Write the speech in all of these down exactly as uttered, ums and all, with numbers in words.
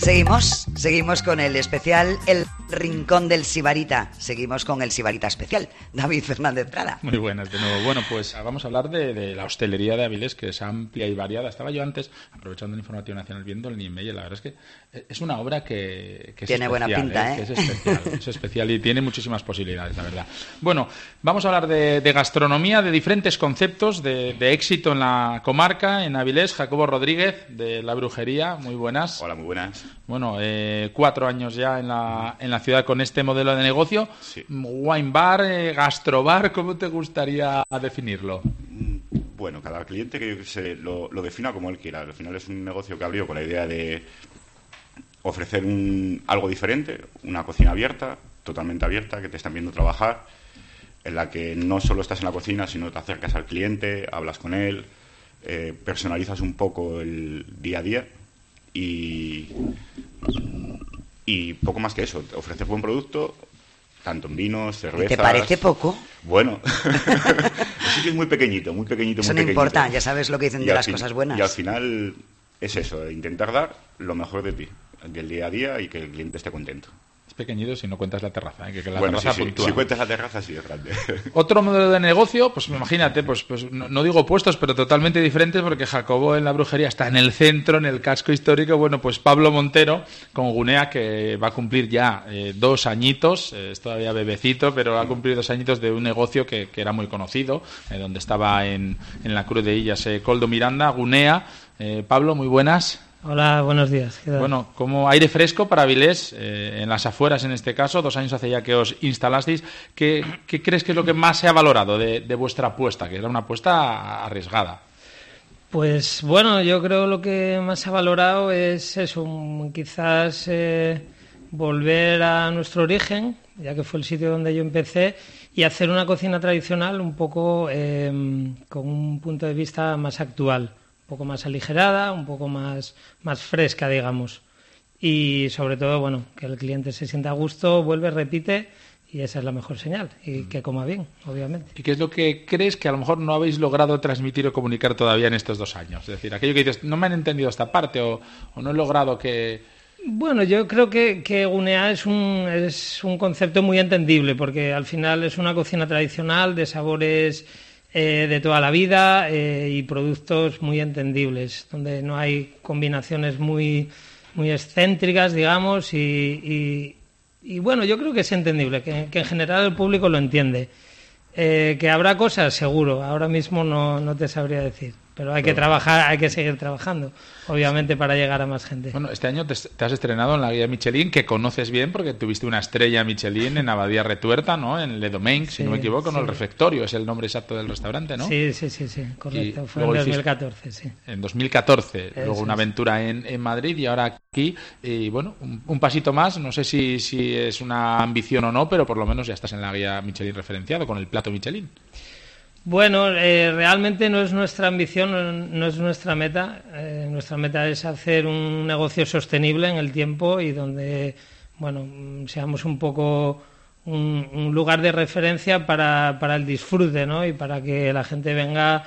Seguimos, seguimos con el especial El Rincón del Sibarita. Seguimos con el Sibarita especial. David Fernández Prada. Muy buenas de nuevo. Bueno, pues vamos a hablar de, de la hostelería de Avilés, que es amplia y variada. Estaba yo antes, aprovechando el informativo nacional, viendo el Niemeyer. La verdad es que es una obra que, que es tiene especial, buena pinta, ¿eh? ¿eh? Que es especial, es especial y tiene muchísimas posibilidades, la verdad. Bueno, vamos a hablar de, de gastronomía, de diferentes conceptos de, de éxito en la comarca, en Avilés. Jacobo Rodríguez, de La Brujería. Muy buenas. Hola, muy buenas. Bueno, eh, cuatro años ya en la, en la ciudad con este modelo de negocio. Sí. Wine bar, eh, gastrobar, ¿cómo te gustaría definirlo? Bueno, cada cliente que se lo, lo defina como él quiera. Al final es un negocio que abrió con la idea de ofrecer un, algo diferente, una cocina abierta, totalmente abierta, que te están viendo trabajar, en la que no solo estás en la cocina, sino te acercas al cliente, hablas con él, eh, personalizas un poco el día a día. Y, y poco más que eso, ofrecer buen producto, tanto en vinos, cervezas... ¿Te parece poco? Bueno, el sitio es muy pequeñito, muy pequeñito, eso muy no pequeñito. importa, ya sabes lo que dicen Y de las fin, cosas buenas. Y al final es eso, intentar dar lo mejor de ti, del día a día, y que el cliente esté contento. Es pequeñito si no cuentas la terraza, ¿eh? que, que la bueno, terraza sí, sí. puntúa. Si cuentas la terraza, sí es grande. Otro modelo de negocio, pues imagínate, pues, pues no, no digo opuestos, pero totalmente diferentes, porque Jacobo en La Brujería está en el centro, en el casco histórico. Bueno, pues Pablo Montero con Gunea, que va a cumplir ya eh, dos añitos, eh, es todavía bebecito, pero va a cumplir dos añitos de un negocio que, que era muy conocido, eh, donde estaba en, en la Cruz de Illas, eh, Coldo Miranda, Gunea. Eh, Pablo, muy buenas. Hola, buenos días. ¿Qué tal? Bueno, como aire fresco para Avilés, eh, en las afueras en este caso, dos años hace ya que os instalasteis. ¿Qué, qué crees que es lo que más se ha valorado de, de vuestra apuesta? Que era una apuesta arriesgada. Pues bueno, yo creo lo que más se ha valorado es eso, quizás eh, volver a nuestro origen, ya que fue el sitio donde yo empecé, y hacer una cocina tradicional un poco eh, con un punto de vista más actual. Un poco más aligerada, un poco más, más fresca, digamos. Y sobre todo, bueno, que el cliente se sienta a gusto, vuelve, repite, y esa es la mejor señal. Y que coma bien, obviamente. ¿Y qué es lo que crees que a lo mejor no habéis logrado transmitir o comunicar todavía en estos dos años? Es decir, aquello que dices, no me han entendido esta parte o, o no he logrado que... Bueno, yo creo que, que Gunea es un, es un concepto muy entendible, porque al final es una cocina tradicional de sabores... Eh, de toda la vida eh, y productos muy entendibles, donde no hay combinaciones muy, muy excéntricas, digamos, y, y, y bueno, yo creo que es entendible, que, que en general el público lo entiende. Eh, que habrá cosas, seguro, ahora mismo no, no te sabría decir, pero hay que trabajar, hay que seguir trabajando, obviamente, para llegar a más gente. Bueno, este año te, te has estrenado en la guía Michelin, que conoces bien porque tuviste una estrella Michelin en Abadía Retuerta, ¿no? En Le Domaine, si sí, no me equivoco, sí. ¿no? El refectorio es el nombre exacto del restaurante, ¿no? Sí, sí, sí, sí, correcto. Y fue en dos mil catorce, sí. En dos mil catorce, Eso luego una es. aventura en, en Madrid y ahora aquí. Y bueno, un, un pasito más, no sé si, si es una ambición o no, pero por lo menos ya estás en la guía Michelin referenciado con el plato Michelin. Bueno, eh, realmente no es nuestra ambición, no, no es nuestra meta. Eh, nuestra meta es hacer un negocio sostenible en el tiempo y donde, bueno, seamos un poco un, un lugar de referencia para, para el disfrute, ¿no? Y para que la gente venga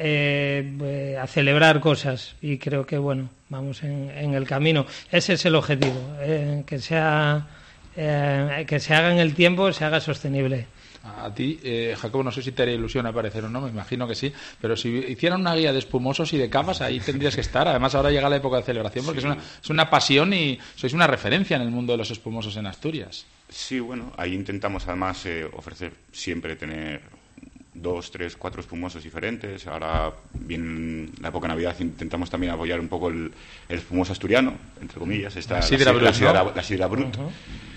eh, a celebrar cosas. Y creo que, bueno, vamos en, en el camino. Ese es el objetivo, eh, que sea, eh, que se haga en el tiempo, se haga sostenible. A ti, eh, Jacobo, no sé si te haría ilusión aparecer o no, me imagino que sí, pero si hicieran una guía de espumosos y de cavas, ahí tendrías que estar. Además, ahora llega la época de celebración porque sí. es, una, es una pasión y sois una referencia en el mundo de los espumosos en Asturias. Sí, bueno, ahí intentamos además eh, ofrecer siempre tener dos, tres, cuatro espumosos diferentes. Ahora viene la época de Navidad, intentamos también apoyar un poco el, el espumoso asturiano, entre comillas. Está la sidra la, brut, la, sidra, ¿no? la sidra brut. Uh-huh.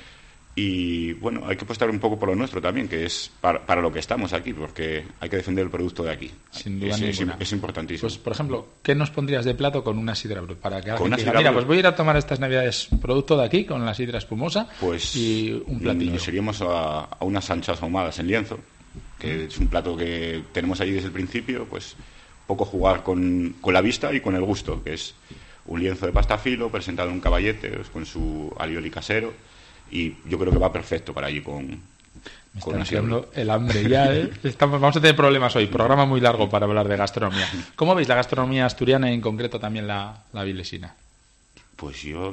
Y bueno, hay que apostar un poco por lo nuestro también, que es para, para lo que estamos aquí, porque hay que defender el producto de aquí. Sin duda es, ninguna. Es, es importantísimo. Pues, por ejemplo, ¿qué nos pondrías de plato con una sidra brut? Para que con alguien diga, mira, pues voy a ir a tomar estas navidades producto de aquí, con la sidra espumosa, pues, y un platillo. Nos iríamos a, a unas anchas ahumadas en lienzo, que es un plato que tenemos allí desde el principio, pues poco jugar con, con la vista y con el gusto, que es un lienzo de pasta filo presentado en un caballete, pues, con su alioli casero. Y yo creo que va perfecto para allí con... Me está haciendo el hambre ya, ¿eh? Estamos, vamos a tener problemas hoy. Programa muy largo para hablar de gastronomía. ¿Cómo veis la gastronomía asturiana y en concreto también la, la avilesina? Pues yo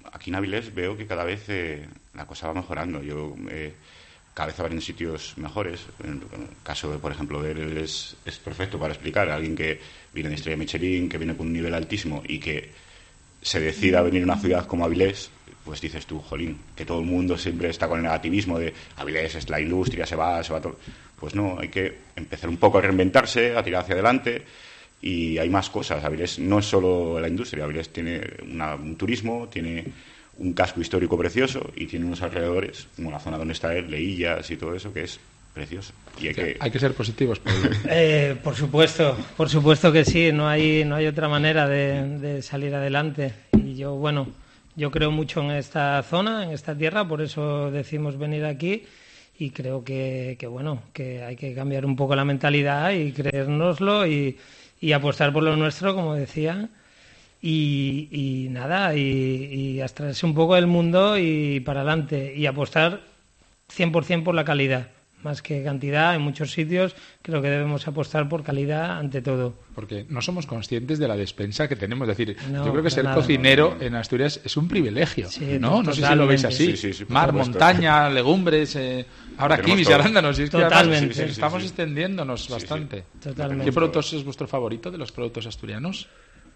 aquí en Avilés veo que cada vez eh, la cosa va mejorando. Yo eh, cada vez abren sitios mejores. En el caso de, por ejemplo, de él es, es perfecto para explicar a alguien que viene de Estrella Michelin, que viene con un nivel altísimo y que se decida a venir a una ciudad como Avilés, pues dices tú, jolín, que todo el mundo siempre está con el negativismo de Avilés es la industria, se va, se va todo. Pues no, hay que empezar un poco a reinventarse, a tirar hacia adelante. Y hay más cosas. Avilés no es solo la industria. Avilés tiene una, un turismo, tiene un casco histórico precioso y tiene unos alrededores, como la zona donde está él, Leillas y todo eso, que es precioso. Y hay, que... hay que ser positivos. Eh, por supuesto, por supuesto que sí. No hay, no hay otra manera de, de salir adelante. Y yo, bueno, yo creo mucho en esta zona, en esta tierra, por eso decimos venir aquí. Y creo que, que bueno, que hay que cambiar un poco la mentalidad y creérnoslo y y apostar por lo nuestro, como decía, y, y nada, y, y abstraerse un poco del mundo y para adelante, y apostar cien por ciento por la calidad, más que cantidad. En muchos sitios creo que debemos apostar por calidad ante todo. Porque no somos conscientes de la despensa que tenemos. Es decir, no, yo creo que ser nada, cocinero no. en Asturias es un privilegio, sí, ¿no? No sé si lo veis así. Sí, sí, sí, Mar, supuesto. montaña, legumbres, eh, ahora kiwis y arándanos. Y es que Totalmente. además, sí, sí, estamos sí. extendiéndonos Sí, bastante. sí. Totalmente. ¿Qué productos es vuestro favorito de los productos asturianos?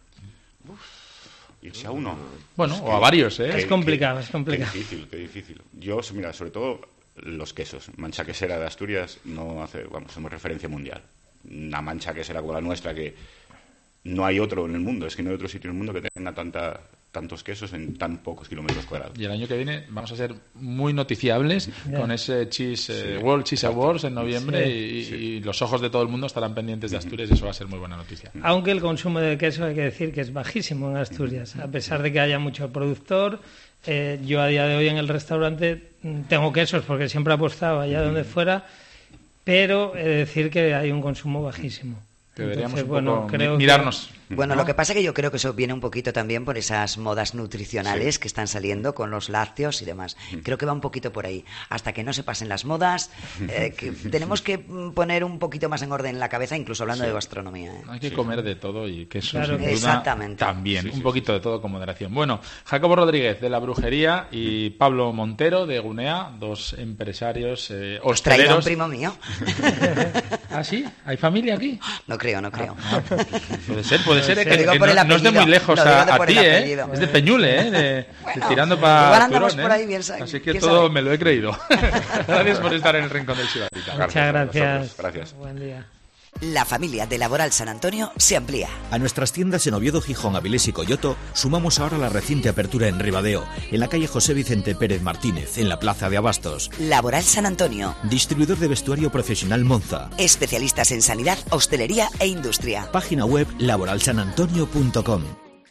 Irse a uno. Bueno, Es o que- a varios, ¿eh? Es Qué- complicado, qué- es complicado. Qué difícil, qué difícil. Yo, mira, sobre todo los quesos. Mancha quesera de Asturias no hace, vamos, somos referencia mundial. Una mancha quesera como la nuestra que no hay otro en el mundo. Es que no hay otro sitio en el mundo que tenga tanta, tantos quesos en tan pocos kilómetros cuadrados. Y el año que viene vamos a ser muy noticiables Ya. con ese cheese, eh, Sí, World Cheese exacto. Awards en noviembre Sí. y, Sí. y los ojos de todo el mundo estarán pendientes de Asturias y eso va a ser muy buena noticia. Aunque el consumo de queso hay que decir que es bajísimo en Asturias, a pesar de que haya mucho productor. Eh, yo a día de hoy en el restaurante mm, tengo quesos porque siempre he apostado allá donde fuera, pero he de decir que hay un consumo bajísimo. Deberíamos Entonces, un bueno, poco creo mi- que- mirarnos. Bueno, ¿no? lo que pasa es que yo creo que eso viene un poquito también por esas modas nutricionales Sí. que están saliendo con los lácteos y demás. Creo que va un poquito por ahí. Hasta que no se pasen las modas, eh, que tenemos que mm, poner un poquito más en orden la cabeza, incluso hablando Sí. de gastronomía. ¿eh? Hay que Sí. comer de todo y que eso Claro sin que duda Exactamente. también. Sí, un sí, poquito de todo con moderación. Bueno, Jacobo Rodríguez de La Brujería y Pablo Montero de Gunea, dos empresarios eh, Os traía un hosteleros. primo mío. ¿Ah, sí? ¿Hay familia aquí? No creo, no creo. Puede ser, puede ser, eh, Lo que, digo que por no, el no es de apellido, muy lejos lo digo a, de a por ti, el ¿eh? apellido. Es de Peñule, ¿eh? De, de Bueno, tirando igual para andamos Turón, por ¿eh? ahí, bien sa- Así que quién todo sabe. me lo he creído. Gracias por estar en el Rincón del Sibarita. Muchas Gracias a gracias. vosotros, gracias. Buen día. La familia de Laboral San Antonio se amplía. A nuestras tiendas en Oviedo, Gijón, Avilés y Coyoto sumamos ahora la reciente apertura en Ribadeo, en la calle José Vicente Pérez Martínez, en la Plaza de Abastos. Laboral San Antonio. Distribuidor de vestuario profesional Monza. Especialistas en sanidad, hostelería e industria. Página web laboral san antonio punto com.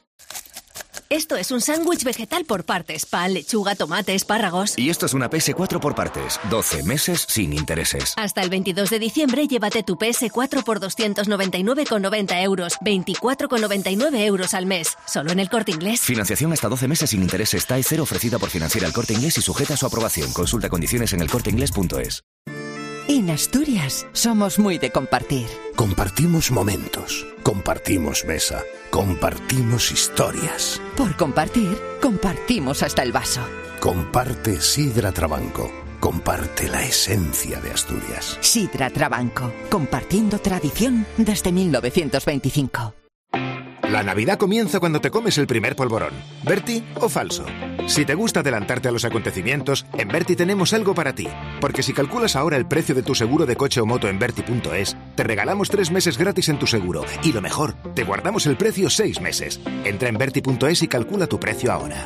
Esto es un sándwich vegetal por partes, pan, lechuga, tomate, espárragos. Y esto es una P S cuatro por partes, doce meses sin intereses. Hasta el veintidós de diciembre llévate tu P S cuatro por doscientos noventa y nueve con noventa euros, veinticuatro con noventa y nueve euros al mes, solo en El Corte Inglés. Financiación hasta doce meses sin intereses T A E cero ofrecida por Financiera El Corte Inglés y sujeta a su aprobación. Consulta condiciones en el corte inglés punto es. En Asturias somos muy de compartir. Compartimos momentos, compartimos mesa, compartimos historias. Por compartir, compartimos hasta el vaso. Comparte Sidra Trabanco. Comparte la esencia de Asturias. Sidra Trabanco, compartiendo tradición desde mil novecientos veinticinco. La Navidad comienza cuando te comes el primer polvorón. ¿Berti o falso? Si te gusta adelantarte a los acontecimientos, en Berti tenemos algo para ti. Porque si calculas ahora el precio de tu seguro de coche o moto en Berti punto es, te regalamos tres meses gratis en tu seguro. Y lo mejor, te guardamos el precio seis meses. Entra en Berti punto es y calcula tu precio ahora.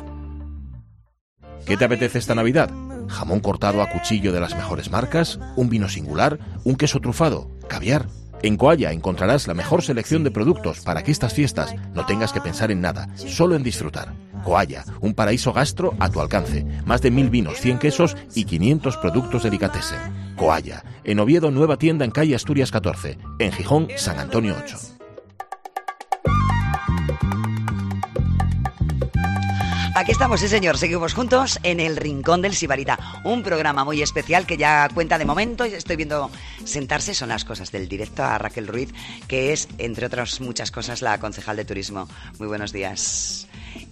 ¿Qué te apetece esta Navidad? ¿Jamón cortado a cuchillo de las mejores marcas? ¿Un vino singular? ¿Un queso trufado? ¿Caviar? En Coalla encontrarás la mejor selección de productos para que estas fiestas no tengas que pensar en nada, solo en disfrutar. Coalla, un paraíso gastro a tu alcance. Más de mil vinos, cien quesos y quinientos productos delicatessen. Coalla, en Oviedo, nueva tienda en calle Asturias catorce. En Gijón, San Antonio ocho. Aquí estamos, sí señor, seguimos juntos en el Rincón del Sibarita, un programa muy especial que ya cuenta de momento, estoy viendo sentarse, son las cosas del directo, a Raquel Ruiz, que es, entre otras muchas cosas, la concejal de turismo. Muy buenos días.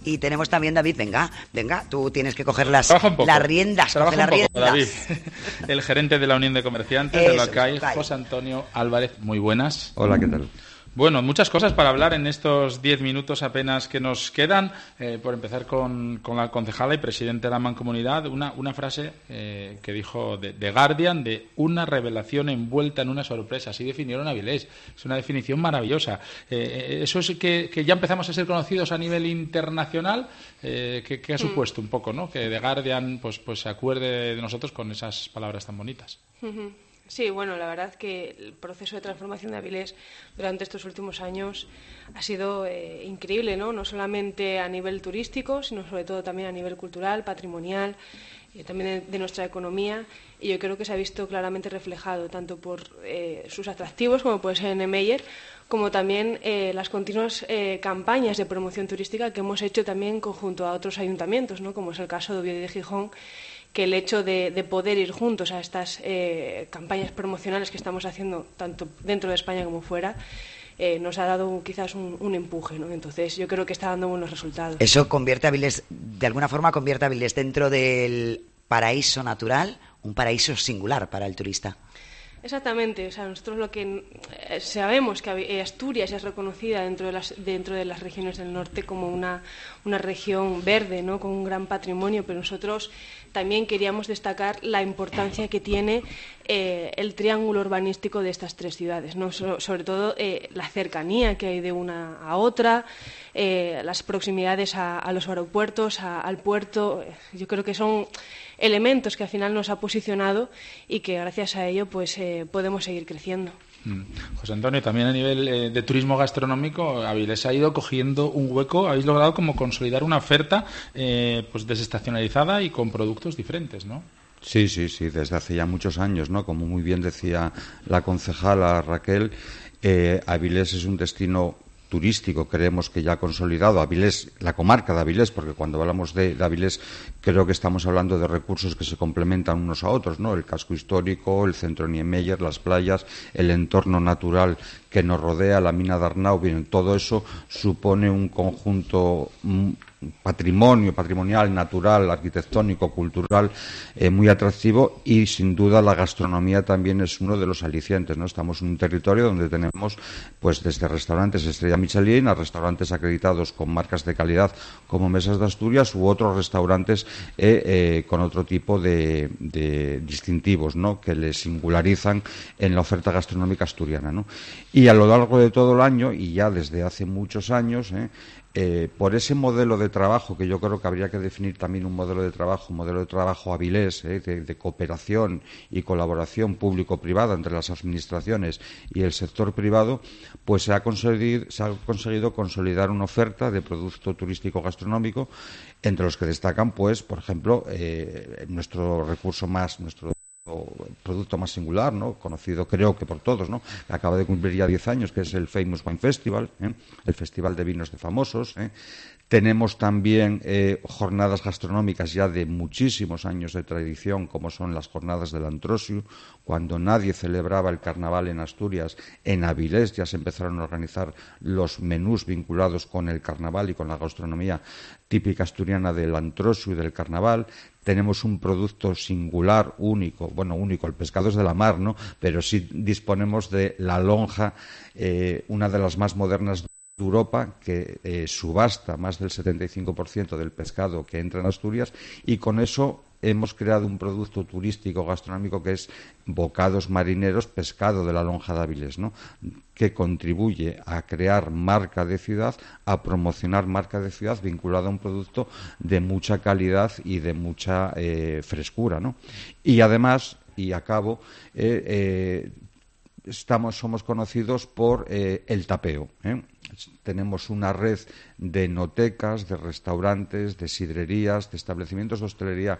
Y tenemos también, David, venga, venga, tú tienes que coger las, Trabaja las riendas. Trabaja las un poco, riendas. David. El gerente de la Unión de Comerciantes Eso de la es, C A I, C A I. José Antonio Álvarez. Muy buenas. Hola, ¿qué tal? Bueno, muchas cosas para hablar en estos diez minutos apenas que nos quedan. Eh, por empezar con, con la concejala y presidente de la Mancomunidad, una, una frase eh, que dijo de, de Guardian, de una revelación envuelta en una sorpresa. Así definieron a Avilés. Es una definición maravillosa. Eh, eso es que, que ya empezamos a ser conocidos a nivel internacional. Eh, que, que ha supuesto un poco, ¿no? Que The Guardian pues, pues se acuerde de nosotros con esas palabras tan bonitas. Uh-huh. Sí, bueno, la verdad que el proceso de transformación de Avilés durante estos últimos años ha sido eh, increíble, ¿no? No solamente a nivel turístico, sino sobre todo también a nivel cultural, patrimonial, eh, también de, de nuestra economía. Y yo creo que se ha visto claramente reflejado tanto por eh, sus atractivos, como puede ser en Meyer, como también eh, las continuas eh, campañas de promoción turística que hemos hecho también conjunto a otros ayuntamientos, ¿no? Como es el caso de Oviedo y de Gijón, que el hecho de, de poder ir juntos a estas eh, campañas promocionales que estamos haciendo tanto dentro de España como fuera, eh, nos ha dado quizás un, un empuje, ¿no? Entonces yo creo que está dando buenos resultados. Eso convierte a Avilés, de alguna forma convierte a Avilés dentro del paraíso natural, un paraíso singular para el turista. Exactamente, o sea, nosotros lo que eh, sabemos que Asturias es reconocida dentro de las dentro de las regiones del norte como una una región verde, ¿no? Con un gran patrimonio, pero nosotros también queríamos destacar la importancia que tiene eh, el triángulo urbanístico de estas tres ciudades, ¿no? So, sobre todo eh, la cercanía que hay de una a otra, eh, las proximidades a, a los aeropuertos, a, al puerto. Yo creo que son elementos que al final nos ha posicionado y que gracias a ello pues eh, podemos seguir creciendo. José Antonio, también a nivel eh, de turismo gastronómico, Avilés ha ido cogiendo un hueco, habéis logrado como consolidar una oferta eh, pues desestacionalizada y con productos diferentes, ¿no? Sí, sí, sí, desde hace ya muchos años, ¿no? Como muy bien decía la concejala Raquel, eh, Avilés es un destino turístico, creemos que ya ha consolidado Avilés, la comarca de Avilés, porque cuando hablamos de, de Avilés creo que estamos hablando de recursos que se complementan unos a otros, ¿no? El casco histórico, el centro Niemeyer, las playas, el entorno natural que nos rodea, la mina de Arnau, bien, todo eso supone un conjunto patrimonio, patrimonial, natural, arquitectónico, cultural, eh, muy atractivo, y sin duda la gastronomía también es uno de los alicientes, ¿no? Estamos en un territorio donde tenemos pues desde restaurantes estrella Michelin a restaurantes acreditados con marcas de calidad como Mesas de Asturias u otros restaurantes eh, eh, con otro tipo de, de distintivos, ¿no? Que les singularizan en la oferta gastronómica asturiana, ¿no? Y a lo largo de todo el año, y ya desde hace muchos años, eh, Eh, por ese modelo de trabajo, que yo creo que habría que definir también un modelo de trabajo, un modelo de trabajo avilés, eh, de, de cooperación y colaboración público-privada entre las administraciones y el sector privado, pues se ha conseguido, se ha conseguido consolidar una oferta de producto turístico gastronómico, entre los que destacan, pues, por ejemplo, eh, nuestro recurso más, nuestro producto más singular, ¿no? Conocido creo que por todos, ¿no? Que acaba de cumplir ya diez años, que es el Famous Wine Festival, ¿eh? El Festival de Vinos de Famosos, ¿eh? Tenemos también eh, jornadas gastronómicas ya de muchísimos años de tradición, como son las jornadas del Antrosiu. Cuando nadie celebraba el carnaval en Asturias, en Avilés ya se empezaron a organizar los menús vinculados con el carnaval y con la gastronomía típica asturiana del Antrosiu y del carnaval. Tenemos un producto singular, único, bueno, único, el pescado es de la mar, ¿no? Pero sí disponemos de la lonja, eh, una de las más modernas de Europa, que eh, subasta más del setenta y cinco por ciento del pescado que entra en Asturias, y con eso hemos creado un producto turístico gastronómico que es bocados marineros, pescado de la lonja de Avilés, ¿no? Que contribuye a crear marca de ciudad, a promocionar marca de ciudad vinculada a un producto de mucha calidad y de mucha eh, frescura, ¿no? Y además, y acabo, eh, eh, estamos, somos conocidos por eh, el tapeo, ¿eh? Tenemos una red de enotecas, de restaurantes, de sidrerías, de establecimientos de hostelería,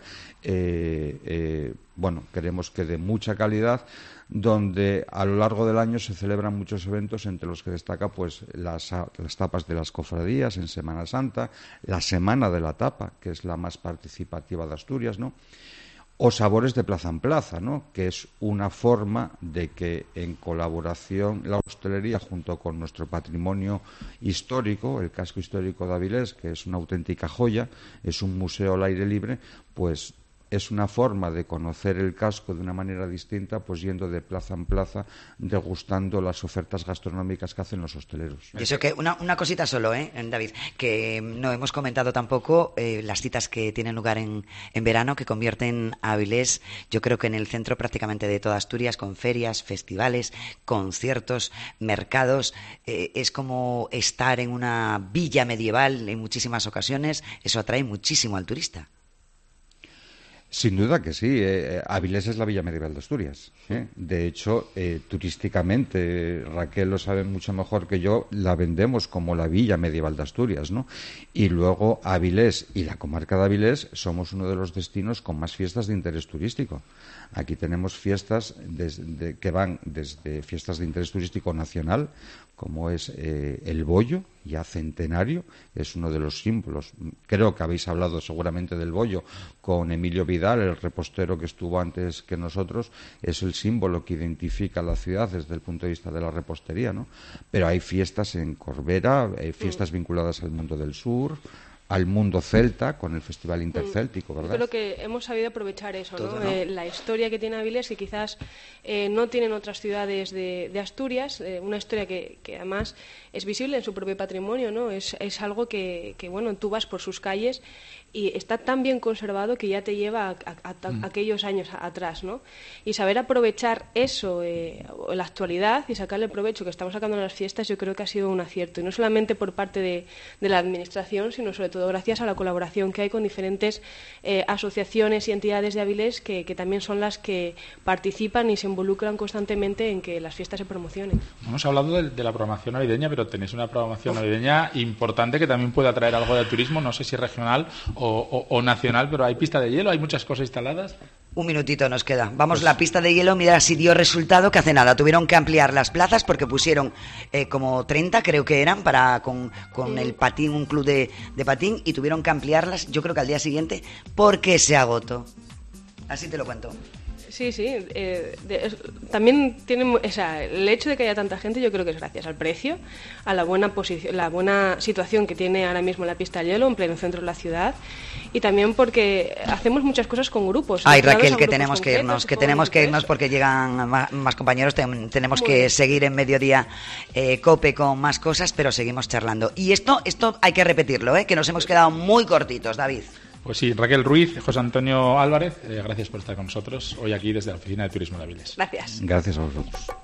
eh, eh, bueno, queremos que de mucha calidad, donde a lo largo del año se celebran muchos eventos, entre los que destaca pues las, las tapas de las cofradías en Semana Santa, la Semana de la Tapa, que es la más participativa de Asturias, ¿no? o Sabores de Plaza en Plaza, ¿no? Que es una forma de que en colaboración la hostelería junto con nuestro patrimonio histórico, el casco histórico de Avilés, que es una auténtica joya, es un museo al aire libre, pues es una forma de conocer el casco de una manera distinta, pues yendo de plaza en plaza, degustando las ofertas gastronómicas que hacen los hosteleros. Y eso que una, una cosita solo, ¿eh, David? Que no hemos comentado tampoco eh, las citas que tienen lugar en, en verano, que convierten a Avilés, yo creo que en el centro prácticamente de toda Asturias, con ferias, festivales, conciertos, mercados. Eh, es como estar en una villa medieval en muchísimas ocasiones. Eso atrae muchísimo al turista. Sin duda que sí. Eh, Avilés es la villa medieval de Asturias. ¿eh? De hecho, eh, turísticamente, Raquel lo sabe mucho mejor que yo, la vendemos como la villa medieval de Asturias, ¿no? Y luego Avilés y la comarca de Avilés somos uno de los destinos con más fiestas de interés turístico. Aquí tenemos fiestas desde, que van desde fiestas de interés turístico nacional, como es eh, el bollo, ya centenario, es uno de los símbolos. Creo que habéis hablado seguramente del bollo con Emilio Vidal, el repostero que estuvo antes que nosotros, es el símbolo que identifica la ciudad desde el punto de vista de la repostería, ¿no? Pero hay fiestas en Corbera, hay fiestas vinculadas al mundo del sur, al mundo celta, con el Festival Intercéltico, ¿verdad? Yo creo que hemos sabido aprovechar eso, Todo, ¿no? ¿no? Eh, la historia que tiene Avilés, que quizás eh, no tienen otras ciudades de, de Asturias, eh, una historia que, que además es visible en su propio patrimonio, ¿no? Es, es algo que, que, bueno, tú vas por sus calles y está tan bien conservado que ya te lleva a, a, a, a aquellos años a, atrás, ¿no? Y saber aprovechar eso eh, en la actualidad y sacarle el provecho que estamos sacando en las fiestas, yo creo que ha sido un acierto. Y no solamente por parte de, de la Administración, sino sobre todo gracias a la colaboración que hay con diferentes eh, asociaciones y entidades de Avilés que, que también son las que participan y se involucran constantemente en que las fiestas se promocionen. Hemos hablado de, de la programación navideña, pero tenéis una programación navideña importante que también puede atraer algo de turismo, no sé si regional o, o, o nacional, pero hay pista de hielo, hay muchas cosas instaladas. Un minutito nos queda. Vamos, pues... la pista de hielo, mira si dio resultado, que hace nada. Tuvieron que ampliar las plazas porque pusieron eh, como treinta, creo que eran, para con, con el patín, un club de, de patín, y tuvieron que ampliarlas, yo creo que al día siguiente, porque se agotó. Así te lo cuento. Sí, sí. Eh, de, es, también tiene, o sea, el hecho de que haya tanta gente, yo creo que es gracias al precio, a la buena posición, la buena situación que tiene ahora mismo la pista de hielo en pleno centro de la ciudad, y también porque hacemos muchas cosas con grupos. Ay, Raquel, que tenemos que irnos, que tenemos que irnos porque llegan más, más compañeros. Ten, tenemos Muy que bien. seguir en Mediodía eh, Cope con más cosas, pero seguimos charlando. Y esto, esto hay que repetirlo, ¿eh? Que nos hemos quedado muy cortitos, David. Pues sí, Raquel Ruiz, José Antonio Álvarez, eh, gracias por estar con nosotros hoy aquí desde la Oficina de Turismo de Avilés. Gracias. Gracias a vosotros.